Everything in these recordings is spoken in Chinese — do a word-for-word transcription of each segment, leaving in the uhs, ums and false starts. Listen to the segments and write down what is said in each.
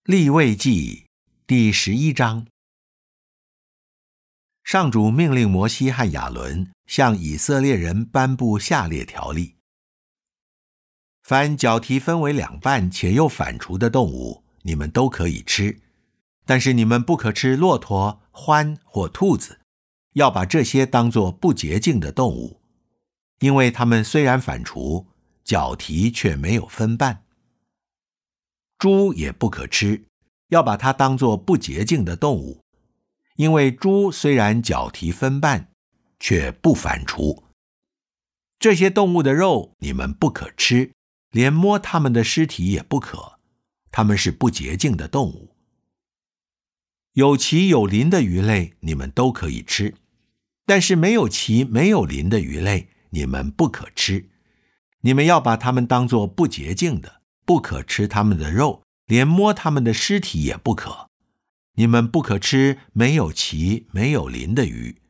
利未记第十一章。上主命令摩西和亚伦向以色列人颁布下列条例：凡脚蹄分为两半且又反刍的动物，你们都可以吃，但是你们不可吃骆驼、獾或兔子，要把这些当作不洁净的动物，因为它们虽然反刍，脚蹄却没有分半。猪也不可吃，要把它当作不洁净的动物，因为猪虽然脚蹄分半，却不反刍。这些动物的肉你们不可吃，连摸它们的尸体也不可，它们是不洁净的动物。有鳍有鳞的鱼类你们都可以吃，但是没有鳍没有鳞的鱼类你们不可吃，你们要把它们当作不洁净的，不可吃它们的肉，连摸它们的尸体也不可。你们不可吃没有鳍没有鳞的鱼。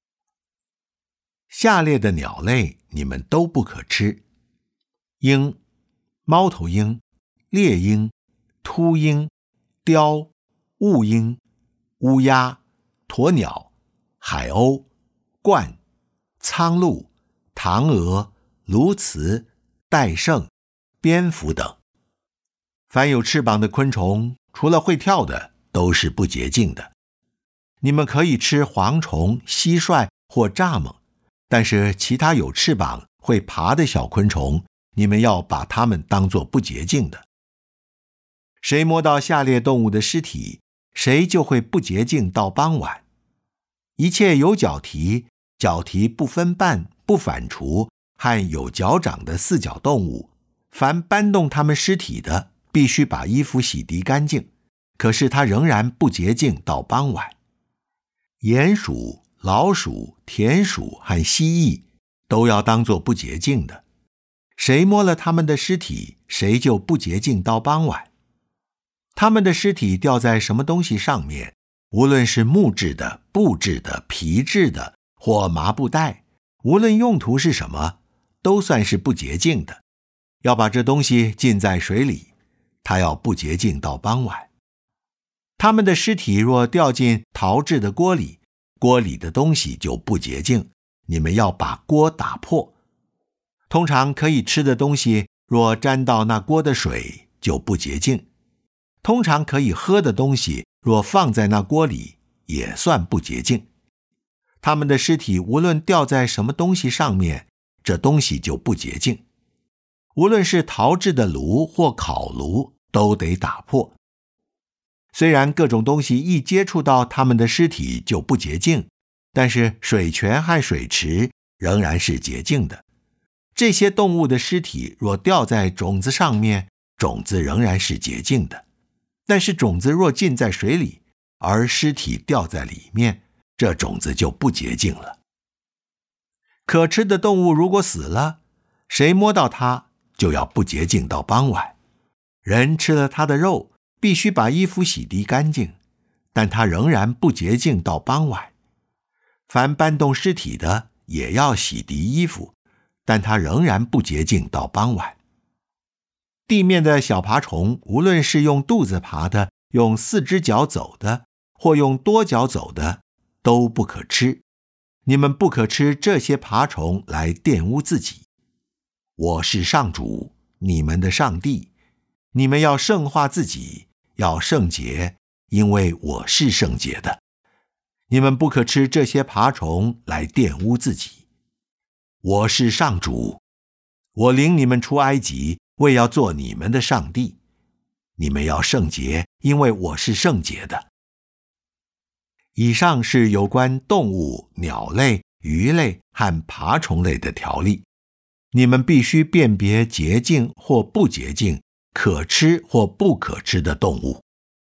下列的鸟类你们都不可吃：鹰、猫头鹰、猎鹰、秃鹰、雕、雾鹰、乌鸦、鸵鸟、海鸥、鹳、苍鹭、唐鹅、鸬鹚、戴胜、蝙蝠等。凡有翅膀的昆虫，除了会跳的，都是不洁净的。你们可以吃蝗虫、蟋蟀或蚱蜢，但是其他有翅膀会爬的小昆虫，你们要把它们当作不洁净的。谁摸到下列动物的尸体，谁就会不洁净到傍晚。一切有脚蹄、脚蹄不分半、不反刍和有脚掌的四脚动物，凡搬动它们尸体的，必须把衣服洗涤干净，可是它仍然不洁净到傍晚。鼹鼠、老鼠、田鼠和蜥蜴都要当作不洁净的，谁摸了它们的尸体，谁就不洁净到傍晚。它们的尸体掉在什么东西上面，无论是木质的、布质的、皮质的或麻布袋，无论用途是什么，都算是不洁净的，要把这东西浸在水里，它要不洁净到傍晚。它们的尸体若掉进陶制的锅里，锅里的东西就不洁净，你们要把锅打破。通常可以吃的东西若沾到那锅的水，就不洁净。通常可以喝的东西若放在那锅里，也算不洁净。它们的尸体无论掉在什么东西上面，这东西就不洁净。无论是陶制的炉或烤炉，都得打破。虽然各种东西一接触到它们的尸体就不洁净，但是水泉和水池仍然是洁净的。这些动物的尸体若掉在种子上面，种子仍然是洁净的。但是种子若浸在水里，而尸体掉在里面，这种子就不洁净了。可吃的动物如果死了，谁摸到它，就要不洁净到傍晚。人吃了它的肉，必须把衣服洗涤干净，但它仍然不洁净到傍晚。凡搬动尸体的，也要洗涤衣服，但它仍然不洁净到傍晚。地面的小爬虫，无论是用肚子爬的，用四只脚走的，或用多脚走的，都不可吃。你们不可吃这些爬虫来玷污自己。我是上主，你们的上帝，你们要圣化自己，要圣洁，因为我是圣洁的。你们不可吃这些爬虫来玷污自己。我是上主，我领你们出埃及，为要做你们的上帝。你们要圣洁，因为我是圣洁的。以上是有关动物、鸟类、鱼类和爬虫类的条例。你们必须辨别洁净或不洁净、可吃或不可吃的动物。